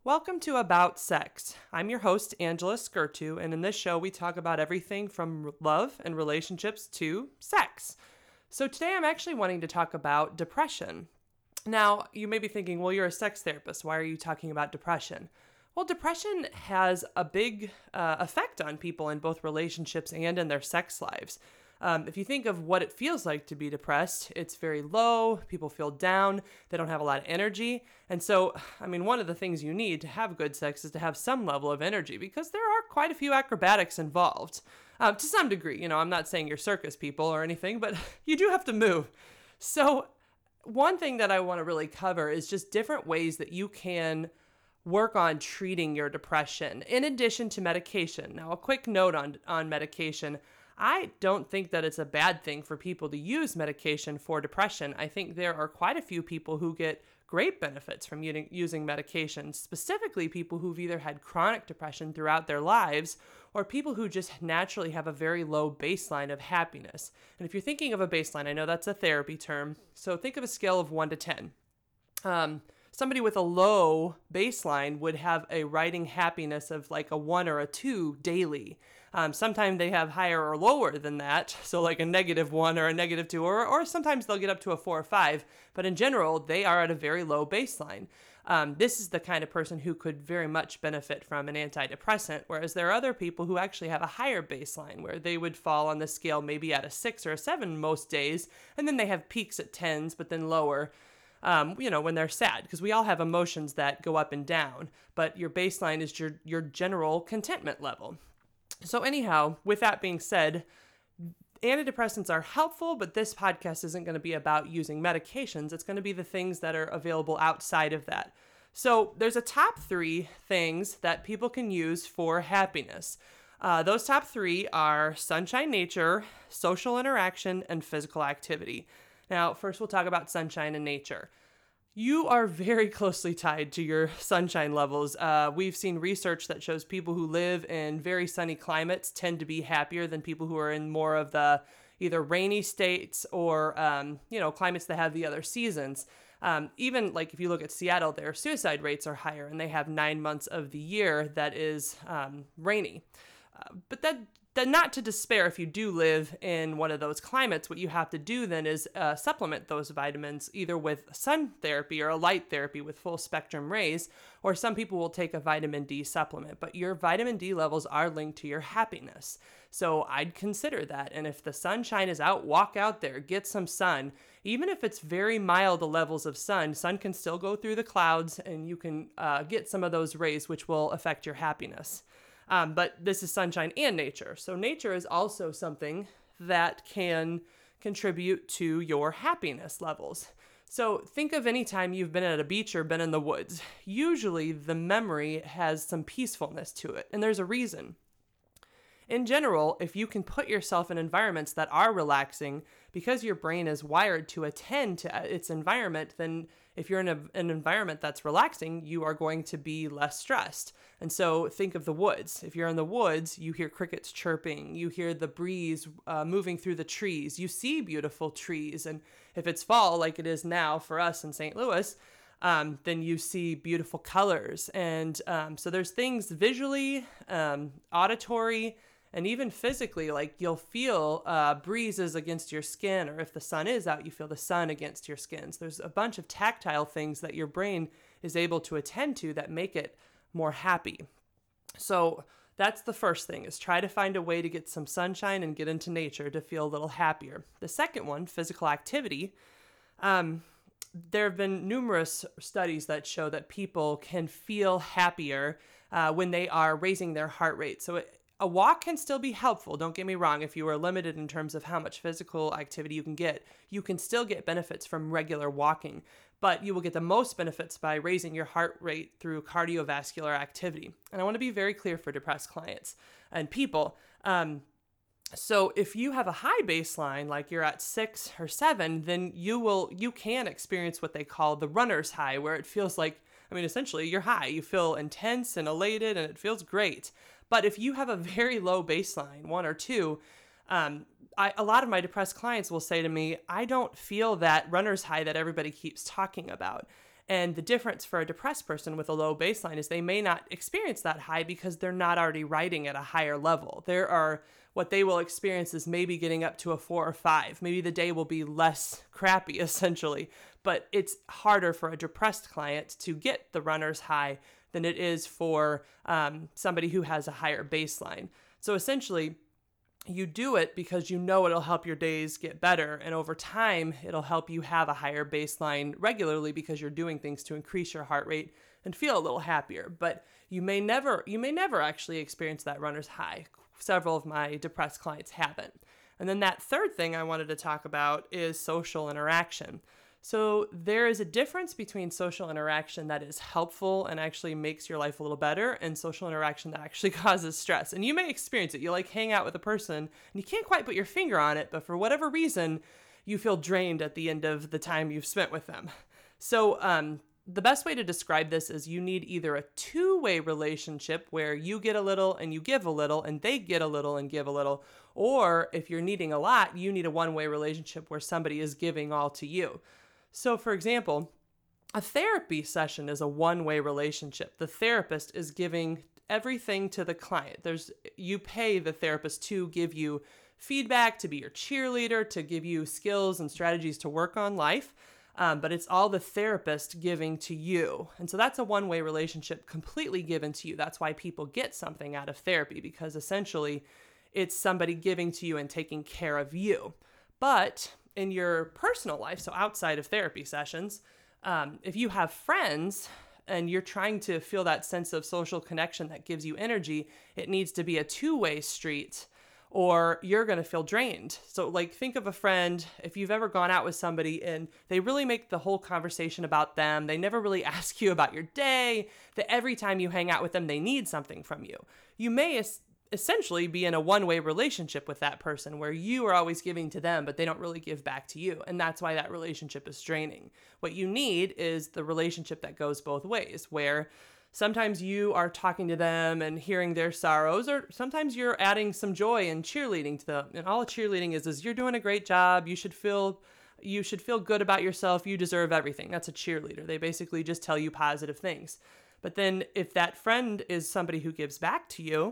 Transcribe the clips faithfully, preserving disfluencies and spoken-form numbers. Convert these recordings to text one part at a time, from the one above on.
Welcome to About Sex. I'm your host, Angela Skirtu, and in this show we talk about everything from love and relationships to sex. So today I'm actually wanting to talk about depression. Now, you may be thinking, well, you're a sex therapist. Why are you talking about depression? Well, depression has a big uh, effect on people in both relationships and in their sex lives. Um, if you think of what it feels like to be depressed, it's very low, people feel down, they don't have a lot of energy. And so, I mean, one of the things you need to have good sex is to have some level of energy because there are quite a few acrobatics involved. Um, to some degree, you know, I'm not saying you're circus people or anything, but you do have to move. So one thing that I want to really cover is just different ways that you can work on treating your depression in addition to medication. Now, a quick note on, on medication. I don't think that it's a bad thing for people to use medication for depression. I think there are quite a few people who get great benefits from using, using medication, specifically people who've either had chronic depression throughout their lives or people who just naturally have a very low baseline of happiness. And if you're thinking of a baseline, I know that's a therapy term, so think of a scale of one to ten. Um, somebody with a low baseline would have a writing happiness of like a one or a two daily. Um, sometimes they have higher or lower than that, so like a negative one or a negative two, or, or sometimes they'll get up to a four or five, but in general, they are at a very low baseline. Um, this is the kind of person who could very much benefit from an antidepressant, whereas there are other people who actually have a higher baseline, where they would fall on the scale maybe at a six or a seven most days, and then they have peaks at tens, but then lower. Um, you know, when they're sad, because we all have emotions that go up and down, but your baseline is your, your general contentment level. So anyhow, with that being said, antidepressants are helpful, but this podcast isn't going to be about using medications. It's going to be the things that are available outside of that. So there's a top three things that people can use for happiness. Uh, those top three are sunshine nature, social interaction, and physical activity. Now, first we'll talk about sunshine and nature. You are very closely tied to your sunshine levels. Uh, we've seen research that shows people who live in very sunny climates tend to be happier than people who are in more of the either rainy states or, um, you know, climates that have the other seasons. Um, even like if you look at Seattle, their suicide rates are higher and they have nine months of the year that is um, rainy. Uh, but that Then not to despair if you do live in one of those climates. What you have to do then is uh, supplement those vitamins either with sun therapy or a light therapy with full spectrum rays, or some people will take a vitamin D supplement. But your vitamin D levels are linked to your happiness. So I'd consider that. And if the sunshine is out, walk out there, get some sun. Even if it's very mild levels of sun, sun can still go through the clouds and you can uh, get some of those rays, which will affect your happiness. Um, but this is sunshine and nature. So nature is also something that can contribute to your happiness levels. So think of any time you've been at a beach or been in the woods. Usually the memory has some peacefulness to it, and there's a reason. In general, if you can put yourself in environments that are relaxing, because your brain is wired to attend to its environment, then if you're in a, an environment that's relaxing, you are going to be less stressed. And so think of the woods. If you're in the woods, you hear crickets chirping, you hear the breeze uh, moving through the trees, you see beautiful trees. And if it's fall, like it is now for us in Saint Louis, Um, then you see beautiful colors. And um, so there's things visually, um, auditory, and even physically, like you'll feel uh, breezes against your skin, or if the sun is out, you feel the sun against your skin. So there's a bunch of tactile things that your brain is able to attend to that make it more happy. So that's the first thing, is try to find a way to get some sunshine and get into nature to feel a little happier. The second one, physical activity. Um, There have been numerous studies that show that people can feel happier uh, when they are raising their heart rate. So it, a walk can still be helpful. Don't get me wrong. If you are limited in terms of how much physical activity you can get, you can still get benefits from regular walking. But you will get the most benefits by raising your heart rate through cardiovascular activity. And I want to be very clear for depressed clients and people. Um, So if you have a high baseline, like you're at six or seven, then you will, you can experience what they call the runner's high, where it feels like, I mean, essentially you're high, you feel intense and elated and it feels great. But if you have a very low baseline, one or two, um, I, a lot of my depressed clients will say to me, I don't feel that runner's high that everybody keeps talking about. And the difference for a depressed person with a low baseline is they may not experience that high because they're not already riding at a higher level. There are, what they will experience is maybe getting up to a four or five. Maybe the day will be less crappy, essentially. But it's harder for a depressed client to get the runner's high than it is for um, somebody who has a higher baseline. So essentially, you do it because you know it'll help your days get better. And over time, it'll help you have a higher baseline regularly because you're doing things to increase your heart rate and feel a little happier. But you may never, you may never actually experience that runner's high. Several of my depressed clients haven't. And then that third thing I wanted to talk about is social interaction. So there is a difference between social interaction that is helpful and actually makes your life a little better and social interaction that actually causes stress. And you may experience it. You like hang out with a person and you can't quite put your finger on it, but for whatever reason, you feel drained at the end of the time you've spent with them. So um, the best way to describe this is you need either a two-way relationship where you get a little and you give a little and they get a little and give a little, or if you're needing a lot, you need a one-way relationship where somebody is giving all to you. So for example, a therapy session is a one-way relationship. The therapist is giving everything to the client. There's, you pay the therapist to give you feedback, to be your cheerleader, to give you skills and strategies to work on life. Um, but it's all the therapist giving to you. And so that's a one-way relationship completely given to you. That's why people get something out of therapy, because essentially it's somebody giving to you and taking care of you. But in your personal life, so outside of therapy sessions, um, if you have friends and you're trying to feel that sense of social connection that gives you energy, it needs to be a two-way street or you're going to feel drained. So like think of a friend, if you've ever gone out with somebody and they really make the whole conversation about them, they never really ask you about your day, that every time you hang out with them, they need something from you. You may es- essentially be in a one-way relationship with that person where you are always giving to them, but they don't really give back to you. And that's why that relationship is draining. What you need is the relationship that goes both ways, where sometimes you are talking to them and hearing their sorrows, or sometimes you're adding some joy and cheerleading to them. And all cheerleading is, is you're doing a great job. You should feel, you should feel good about yourself. You deserve everything. That's a cheerleader. They basically just tell you positive things. But then if that friend is somebody who gives back to you,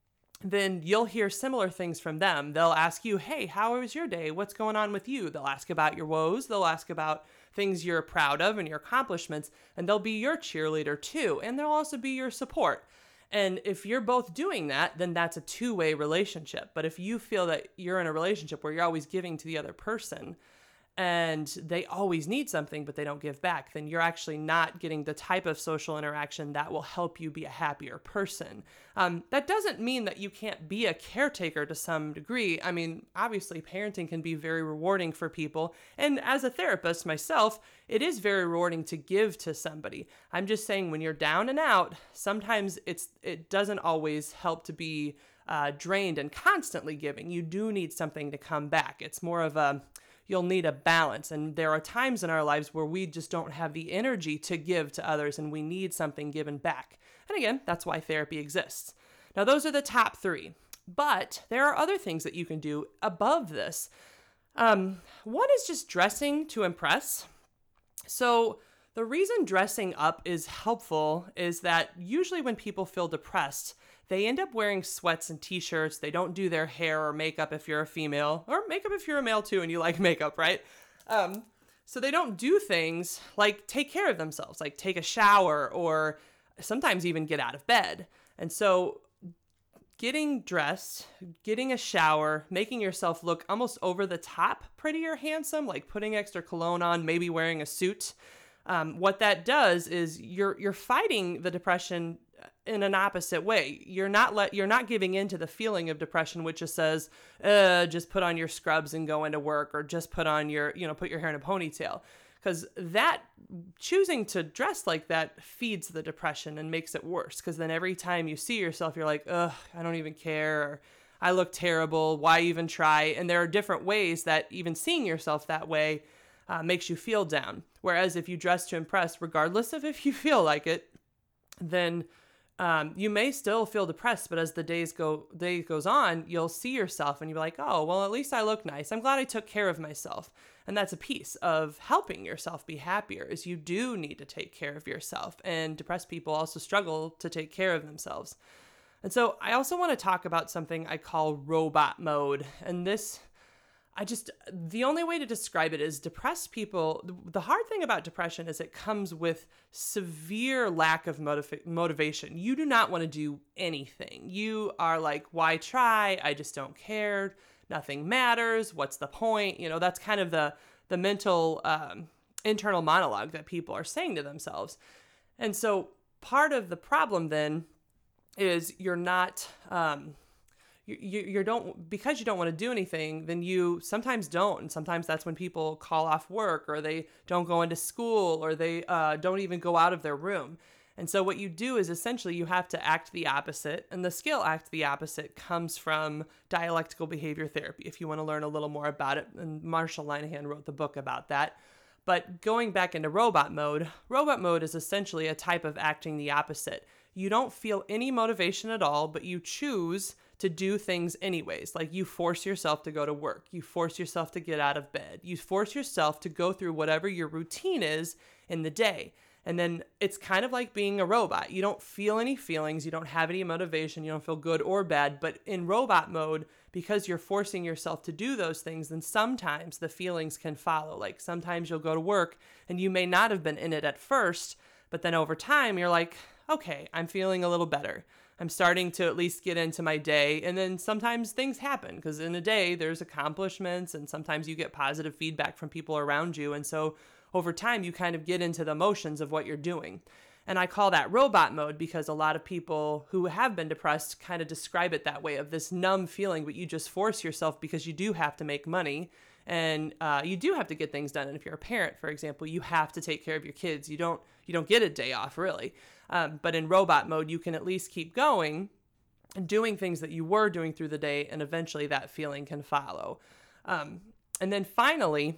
then you'll hear similar things from them. They'll ask you, hey, how was your day? What's going on with you? They'll ask about your woes. They'll ask about things you're proud of and your accomplishments, and they'll be your cheerleader too. And they'll also be your support. And if you're both doing that, then that's a two-way relationship. But if you feel that you're in a relationship where you're always giving to the other person and they always need something, but they don't give back, then you're actually not getting the type of social interaction that will help you be a happier person. Um, that doesn't mean that you can't be a caretaker to some degree. I mean, obviously parenting can be very rewarding for people. And as a therapist myself, it is very rewarding to give to somebody. I'm just saying when you're down and out, sometimes it's it doesn't always help to be uh, drained and constantly giving. You do need something to come back. It's more of a you'll need a balance. And there are times in our lives where we just don't have the energy to give to others and we need something given back. And again, that's why therapy exists. Now, those are the top three, but there are other things that you can do above this. Um, one is just dressing to impress. So the reason dressing up is helpful is that usually when people feel depressed, they end up wearing sweats and t-shirts. They don't do their hair or makeup if you're a female, or makeup if you're a male too and you like makeup, right? Um, so they don't do things like take care of themselves, like take a shower or sometimes even get out of bed. And so getting dressed, getting a shower, making yourself look almost over the top, pretty or handsome, like putting extra cologne on, maybe wearing a suit. Um, what that does is you're you're fighting the depression in an opposite way. You're not let you're not giving in to the feeling of depression, which just says, uh, just put on your scrubs and go into work, or just put on your, you know, put your hair in a ponytail. Because that choosing to dress like that feeds the depression and makes it worse. Because then every time you see yourself, you're like, ugh, I don't even care. Or, I look terrible. Why even try? And there are different ways that even seeing yourself that way uh, makes you feel down. Whereas if you dress to impress, regardless of if you feel like it, then um, you may still feel depressed, but as the days go, day goes on, you'll see yourself and you're like, oh, well, at least I look nice. I'm glad I took care of myself. And that's a piece of helping yourself be happier is you do need to take care of yourself. And depressed people also struggle to take care of themselves. And so I also want to talk about something I call robot mode. And this, I just, the only way to describe it is depressed people. The hard thing about depression is it comes with severe lack of motiv- motivation. You do not want to do anything. You are like, why try? I just don't care. Nothing matters. What's the point? You know, that's kind of the, the mental um, internal monologue that people are saying to themselves. And so part of the problem then is you're not, um, you, you, you don't, because you don't want to do anything, then you sometimes don't. And sometimes that's when people call off work or they don't go into school or they uh, don't even go out of their room. And so what you do is essentially you have to act the opposite. And the skill act the opposite comes from dialectical behavior therapy, if you want to learn a little more about it. And Marshall Linehan wrote the book about that. But going back into robot mode, robot mode is essentially a type of acting the opposite. You don't feel any motivation at all, but you choose to do things anyways. Like you force yourself to go to work. You force yourself to get out of bed. You force yourself to go through whatever your routine is in the day. And then it's kind of like being a robot. You don't feel any feelings. You don't have any motivation. You don't feel good or bad. But in robot mode, because you're forcing yourself to do those things, then sometimes the feelings can follow. Like sometimes you'll go to work and you may not have been in it at first, but then over time you're like, okay, I'm feeling a little better. I'm starting to at least get into my day. And then sometimes things happen because in a day there's accomplishments and sometimes you get positive feedback from people around you. And so over time you kind of get into the motions of what you're doing. And I call that robot mode because a lot of people who have been depressed kind of describe it that way, of this numb feeling, but you just force yourself because you do have to make money and uh, you do have to get things done. And if you're a parent, for example, you have to take care of your kids. You don't you don't get a day off really. Um, but in robot mode, you can at least keep going and doing things that you were doing through the day, and eventually that feeling can follow. Um, and then finally,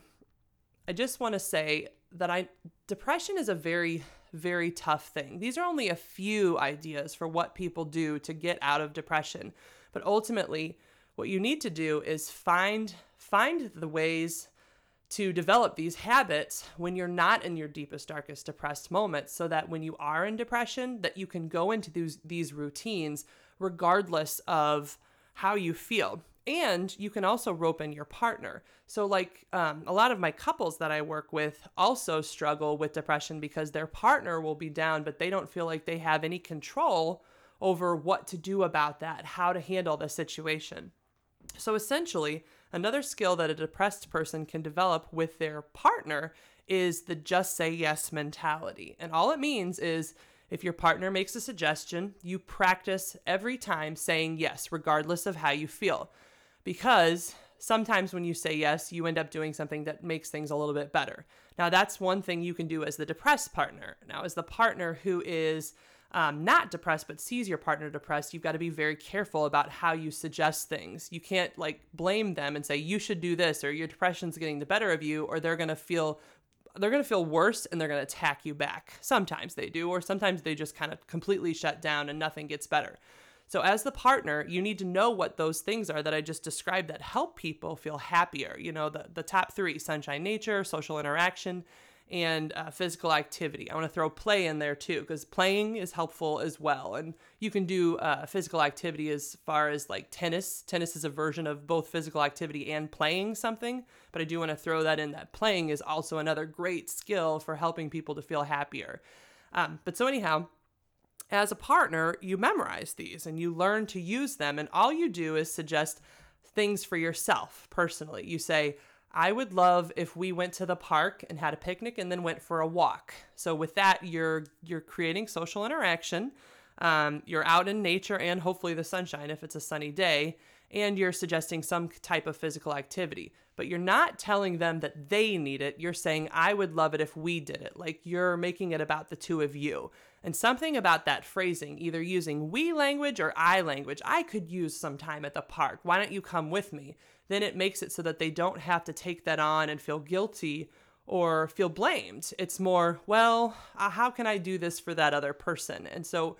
I just want to say that I depression is a very, very tough thing. These are only a few ideas for what people do to get out of depression. But ultimately, what you need to do is find find the ways to develop these habits when you're not in your deepest, darkest depressed moments, so that when you are in depression, that you can go into these, these routines regardless of how you feel. And you can also rope in your partner. So like um, a lot of my couples that I work with also struggle with depression because their partner will be down, but they don't feel like they have any control over what to do about that, how to handle the situation. So essentially, another skill that a depressed person can develop with their partner is the just say yes mentality. And all it means is if your partner makes a suggestion, you practice every time saying yes, regardless of how you feel. Because sometimes when you say yes, you end up doing something that makes things a little bit better. Now, that's one thing you can do as the depressed partner. Now, as the partner who is um, not depressed but sees your partner depressed, you've got to be very careful about how you suggest things. You can't like blame them and say, you should do this, or your depression's getting the better of you, or they're going to feel they're going to feel worse and they're going to attack you back. Sometimes they do, or sometimes they just kind of completely shut down and nothing gets better. So as the partner, you need to know what those things are that I just described that help people feel happier. You know, the, the top three: sunshine, nature, social interaction, and uh, physical activity. I want to throw play in there too, because playing is helpful as well. And you can do uh, physical activity as far as like tennis. Tennis is a version of both physical activity and playing something. But I do want to throw that in, that playing is also another great skill for helping people to feel happier. Um, but so anyhow, as a partner, you memorize these and you learn to use them. And all you do is suggest things for yourself personally. You say, I would love if we went to the park and had a picnic and then went for a walk. So with that, you're you're creating social interaction. Um, you're out in nature and hopefully the sunshine if it's a sunny day, and you're suggesting some type of physical activity. But you're not telling them that they need it. You're saying, I would love it if we did it. Like you're making it about the two of you. And something about that phrasing, either using we language or I language, I could use some time at the park. Why don't you come with me? Then it makes it so that they don't have to take that on and feel guilty or feel blamed. It's more, well, uh, how can I do this for that other person? And so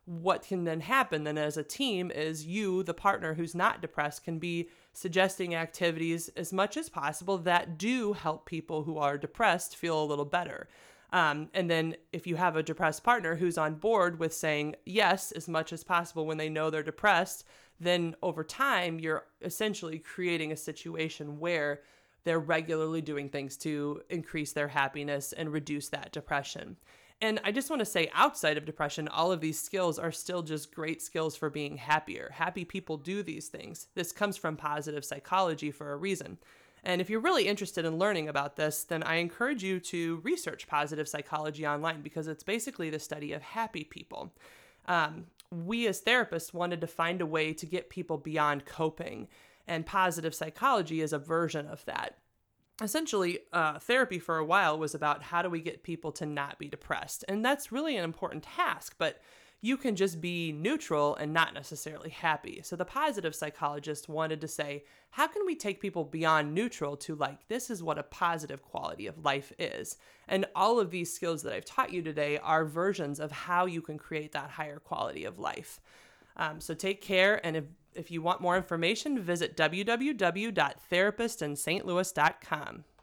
what can then happen then as a team is you, the partner who's not depressed, can be suggesting activities as much as possible that do help people who are depressed feel a little better. Um, and then if you have a depressed partner who's on board with saying yes as much as possible when they know they're depressed, then over time, you're essentially creating a situation where they're regularly doing things to increase their happiness and reduce that depression. And I just want to say, outside of depression, all of these skills are still just great skills for being happier. Happy people do these things. This comes from positive psychology for a reason. And if you're really interested in learning about this, then I encourage you to research positive psychology online, because it's basically the study of happy people. Um, we as therapists wanted to find a way to get people beyond coping, and positive psychology is a version of that. Essentially, uh, therapy for a while was about how do we get people to not be depressed. And that's really an important task, but you can just be neutral and not necessarily happy. So the positive psychologist wanted to say, how can we take people beyond neutral to like, this is what a positive quality of life is? And all of these skills that I've taught you today are versions of how you can create that higher quality of life. Um, so take care. And if, if you want more information, visit w w w dot therapist in st louis dot com.